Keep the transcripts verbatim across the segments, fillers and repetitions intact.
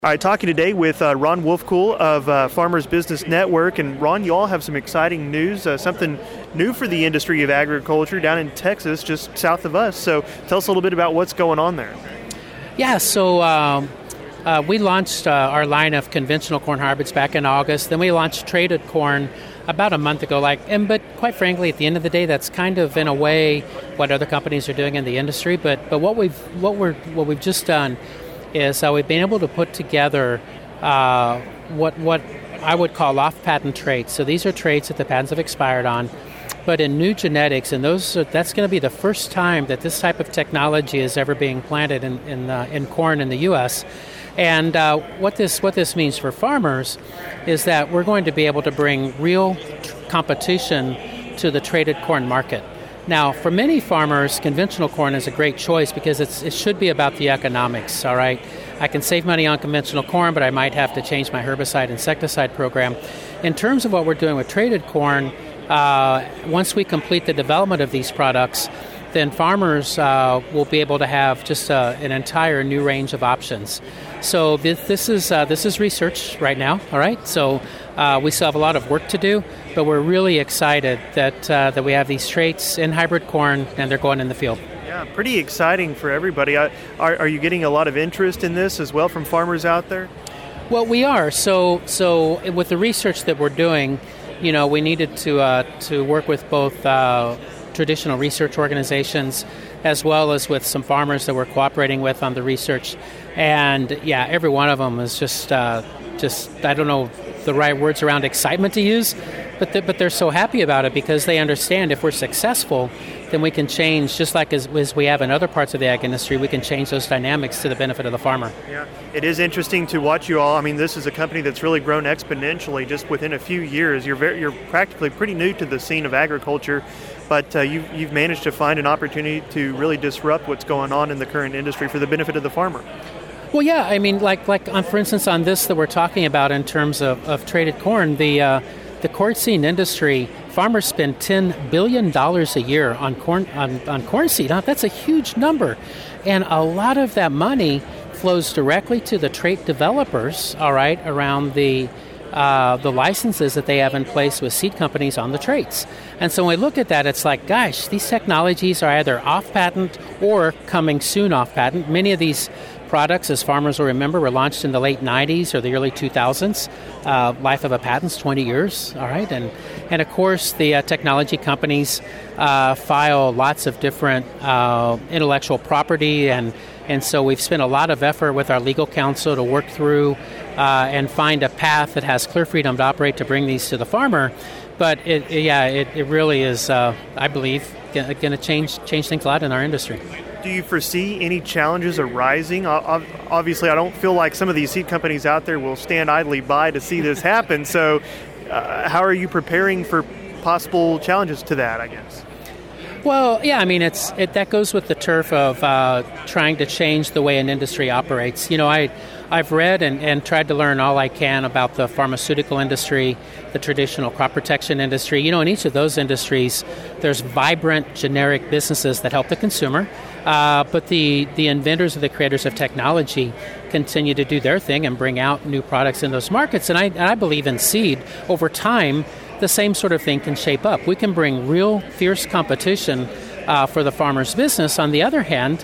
All right, talking today with uh, Ron Wolfkuhl of uh, Farmers Business Network. And Ron, you all have some exciting news, uh, something new for the industry of agriculture down in Texas, just south of us. So tell us a little bit about what's going on there. Yeah, so um, uh, we launched uh, our line of conventional corn hybrids back in August. Then we launched traded corn about a month ago. Like, and but quite frankly, at the end of the day, that's kind of in a way what other companies are doing in the industry. But but what we've what we're what we've just done is uh, we've been able to put together uh, what what I would call off-patent traits. So these are traits that the patents have expired on, but in new genetics, and those are, that's going to be the first time that this type of technology is ever being planted in in, uh, in corn in the U S. And uh, what this what this means for farmers is that we're going to be able to bring real t- competition to the traded corn market. Now, for many farmers, conventional corn is a great choice because it's, it should be about the economics, all right? I can save money on conventional corn, but I might have to change my herbicide insecticide program. In terms of what we're doing with traded corn, uh, once we complete the development of these products, then farmers uh, will be able to have just uh, an entire new range of options. So this, this is uh, this is research right now, all right? So uh, we still have a lot of work to do, but we're really excited that uh, that we have these traits in hybrid corn and they're going in the field. Yeah, pretty exciting for everybody. Are, are you getting a lot of interest in this as well from farmers out there? Well, we are. So so with the research that we're doing, you know, we needed to uh, to work with both uh, traditional research organizations as well as with some farmers that we're cooperating with on the research. And yeah, every one of them is just, uh, just I don't know the right words around excitement to use, but the, but they're so happy about it because they understand if we're successful, then we can change, just like as, as we have in other parts of the ag industry, we can change those dynamics to the benefit of the farmer. Yeah, it is interesting to watch you all. I mean, this is a company that's really grown exponentially just within a few years. You're very, you're practically pretty new to the scene of agriculture, but uh, you've, you've managed to find an opportunity to really disrupt what's going on in the current industry for the benefit of the farmer. Well, yeah, I mean, like, like on, for instance, on this that we're talking about in terms of, of traded corn, the uh, the corn seed industry, farmers spend ten billion dollars a year on corn on, on corn seed. Now, that's a huge number, and a lot of that money flows directly to the trait developers, all right, around the uh, the licenses that they have in place with seed companies on the traits. And so when we look at that, it's like, gosh, these technologies are either off-patent or coming soon off-patent. Many of these products, as farmers will remember, were launched in the late nineties or the early two thousands. Uh, life of a patent's twenty years, all right? And, and of course, the uh, technology companies uh, file lots of different uh, intellectual property, and, and so we've spent a lot of effort with our legal counsel to work through uh, and find a path that has clear freedom to operate to bring these to the farmer. But, it, yeah, it, it really is, uh, I believe, going to change change things a lot in our industry. Do you foresee any challenges arising? Obviously, I don't feel like some of these seed companies out there will stand idly by to see this happen. So uh, how are you preparing for possible challenges to that, I guess? Well, yeah, I mean, it's it, that goes with the turf of uh, trying to change the way an industry operates. You know, I, I've read and, and tried to learn all I can about the pharmaceutical industry, the traditional crop protection industry. You know, in each of those industries, there's vibrant generic businesses that help the consumer, uh, but the, the inventors or the creators of technology continue to do their thing and bring out new products in those markets. And I, and I believe in seed, over time, the same sort of thing can shape up. We can bring real fierce competition uh, for the farmer's business. On the other hand,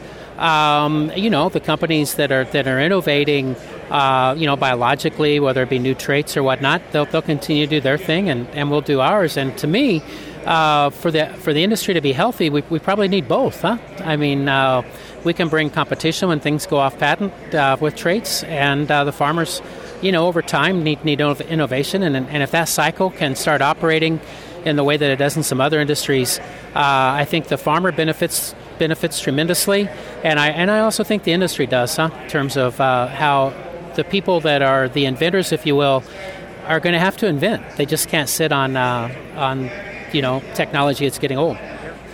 um, you know, the companies that are that are innovating, uh, you know, biologically, whether it be new traits or whatnot, they'll they'll continue to do their thing, and, and we'll do ours. And to me, uh, for the for the industry to be healthy, we we probably need both, huh? I mean, uh, we can bring competition when things go off patent uh, with traits, and uh, the farmers, you know, over time need need innovation, and and if that cycle can start operating in the way that it does in some other industries, uh, I think the farmer benefits benefits tremendously, and I and I also think the industry does, huh? In terms of uh, how the people that are the inventors, if you will, are going to have to invent. They just can't sit on uh, on you know technology that's getting old.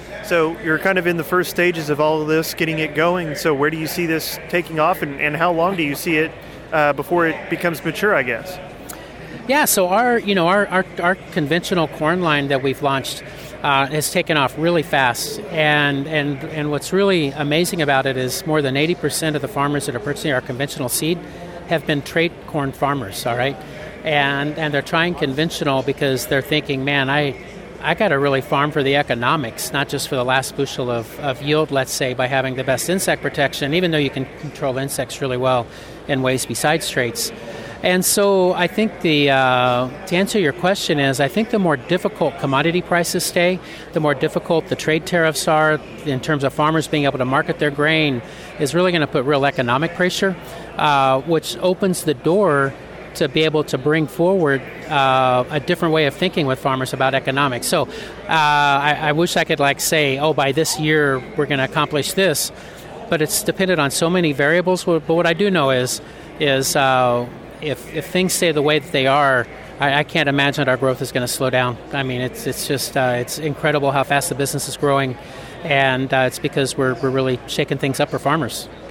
So you're kind of in the first stages of all of this, getting it going. So where do you see this taking off, and, and how long do you see it uh, before it becomes mature, I guess? Yeah, so our you know our, our, our conventional corn line that we've launched uh, has taken off really fast, and, and and what's really amazing about it is more than eighty percent of the farmers that are purchasing our conventional seed have been trade corn farmers, all right? And and they're trying conventional because they're thinking, man, I I got to really farm for the economics, not just for the last bushel of, of yield, let's say, by having the best insect protection, even though you can control insects really well in ways besides traits. And so I think the uh, to answer your question is, I think the more difficult commodity prices stay, the more difficult the trade tariffs are in terms of farmers being able to market their grain is really going to put real economic pressure, uh, which opens the door to be able to bring forward uh, a different way of thinking with farmers about economics. So uh, I, I wish I could like say, oh, by this year we're going to accomplish this, but it's dependent on so many variables. But what I do know is, is uh, if if things stay the way that they are, I, I can't imagine that our growth is going to slow down. I mean, it's it's just uh, it's incredible how fast the business is growing, and uh, it's because we're we're really shaking things up for farmers.